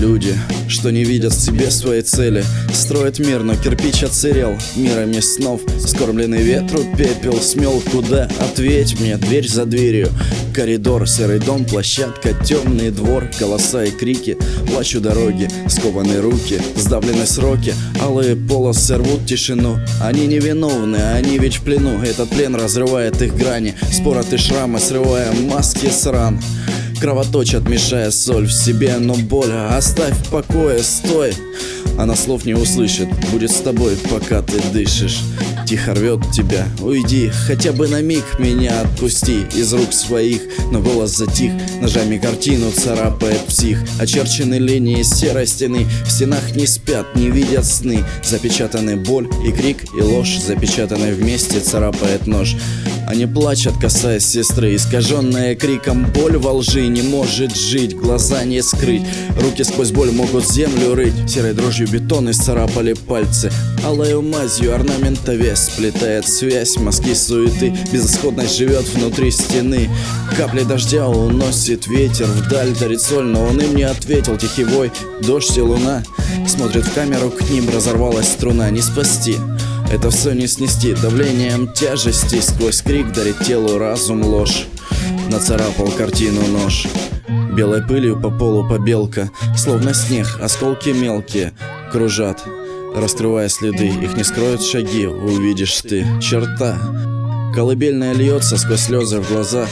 люди, что не видят в себе своей цели. Строят мир, но кирпич отсырел мирами снов. Скормленный ветру пепел смел. Куда? Ответь мне, дверь за дверью. Коридор, серый дом, площадка, темный двор. Голоса и крики, плачу дороги, скованные руки, сдавлены сроки. Алые полосы рвут тишину. Они невиновны, они ведь в плену. Этот плен разрывает их грани, спороты шрамы, срывая маски с ран. Кровоточат, мешая соль в себе, но боль оставь в покое, стой. Она слов не услышит, будет с тобой, пока ты дышишь. Тихо рвет тебя, уйди, хотя бы на миг меня отпусти из рук своих. Но голос затих, ножами картину царапает псих. Очерчены линии серой стены, в стенах не спят, не видят сны. Запечатаны боль и крик, и ложь, запечатаны вместе, царапает нож. Они плачут, касаясь сестры, искаженная криком боль во лжи не может жить, глаза не скрыть. Руки сквозь боль могут землю рыть, серой дрожью бетон исцарапали пальцы. Алою мазью орнамента вес сплетает связь, мазки суеты, безысходность живет внутри стены. Капли дождя уносит ветер вдаль, дарит соль, но он им не ответил. Тихий вой, дождь и луна смотрит в камеру, к ним разорвалась струна. Не спасти, это все не снести, давлением тяжести сквозь крик дарит телу разум ложь. Нацарапал картину нож, белой пылью по полу побелка, словно снег, осколки мелкие кружат, раскрывая следы, их не скроют шаги, увидишь ты. Черта колыбельная льется сквозь слезы в глаза.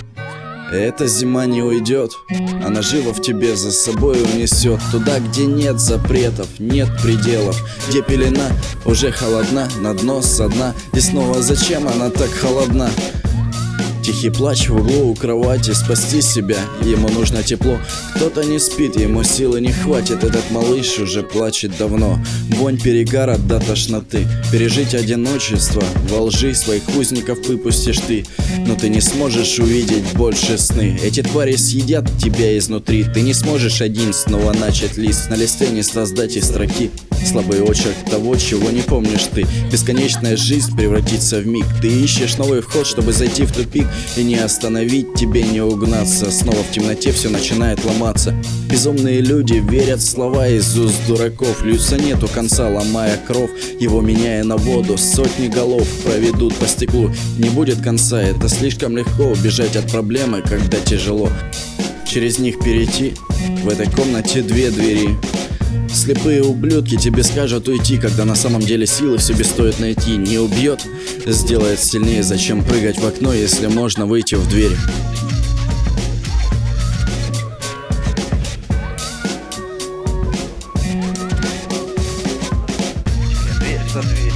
Эта зима не уйдет, она живо в тебе за собой унесет. Туда, где нет запретов, нет пределов, где пелена уже холодна, на дно со дна. И снова зачем она так холодна? Тихий плач в углу у кровати, спасти себя, ему нужно тепло. Кто-то не спит, ему силы не хватит, этот малыш уже плачет давно. Вонь перегара до тошноты, пережить одиночество, во лжи своих узников выпустишь ты. Но ты не сможешь увидеть больше сны, эти твари съедят тебя изнутри. Ты не сможешь один снова начать лист, на листе не создать и строки. Слабый очерк того, чего не помнишь ты. Бесконечная жизнь превратится в миг. Ты ищешь новый вход, чтобы зайти в тупик. И не остановить тебе, не угнаться. Снова в темноте все начинает ломаться. Безумные люди верят в слова из уст дураков. Льются нету конца, ломая кров, его меняя на воду. Сотни голов проведут по стеклу. Не будет конца, это слишком легко убежать от проблемы, когда тяжело. Через них перейти, в этой комнате две двери. Слепые ублюдки тебе скажут уйти, когда на самом деле силы в себе стоит найти. Не убьет, сделает сильнее. Зачем прыгать в окно, если можно выйти в дверь? Дверь за дверь.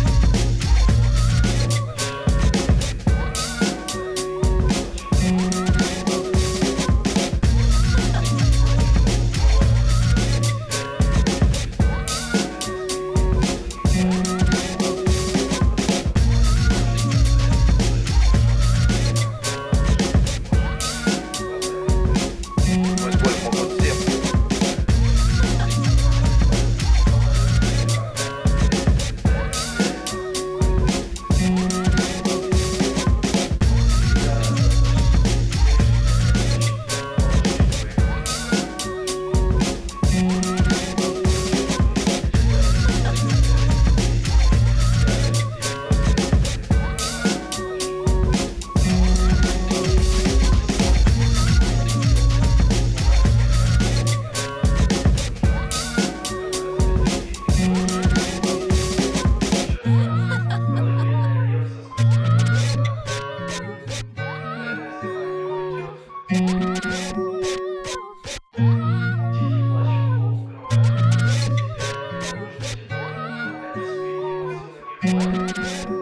What?